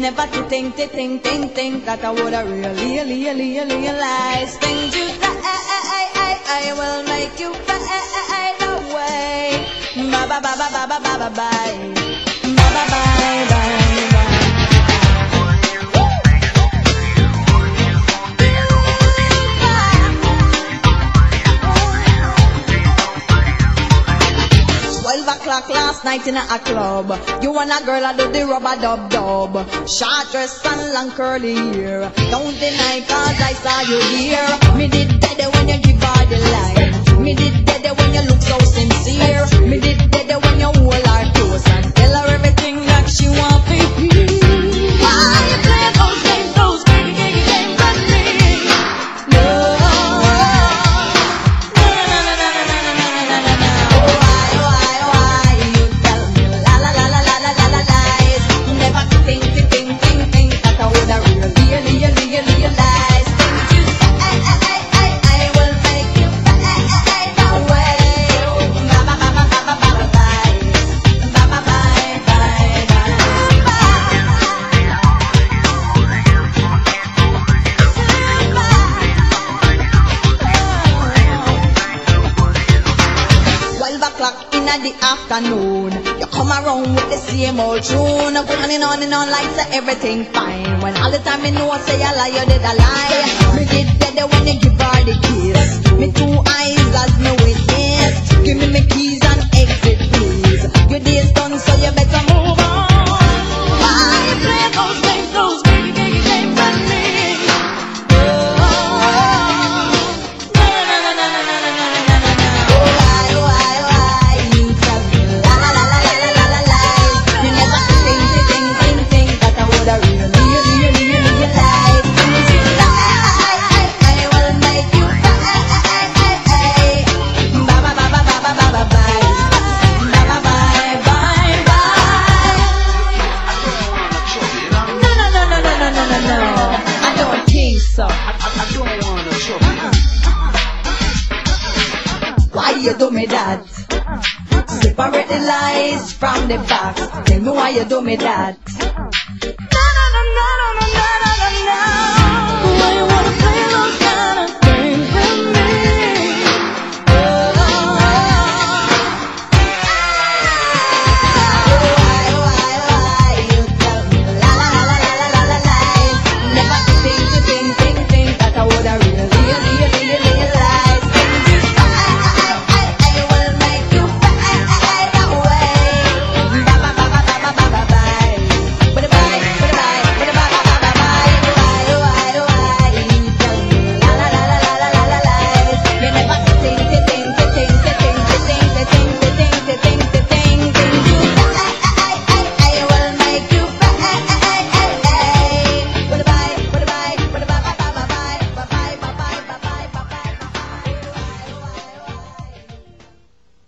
Never to think that I would have really realized things you say will make you fade away. Bye bye bye bye bye bye bye bye bye bye bye bye. O'clock last night in a club. You and a girl I do the rubber dub. Short dress and long curly hair. Don't deny cause I saw you here. Me did dead when you give her the line. Me did dead when you look so sincere. Me did dead when you hold her close and tell her everything that she wants to hear. Why you play those games on me? No. The afternoon, you come around with the same old tune, going on and on like say everything fine. When all the time you know I say I lie, you did a lie. Me did better when you give her the kiss. Me two eyes as me witness. Give me my keys and exit please. Your day's done so you better move on. Why you play those games on me? Why you do me that? Separate the lies from the facts. Tell me why you do me that.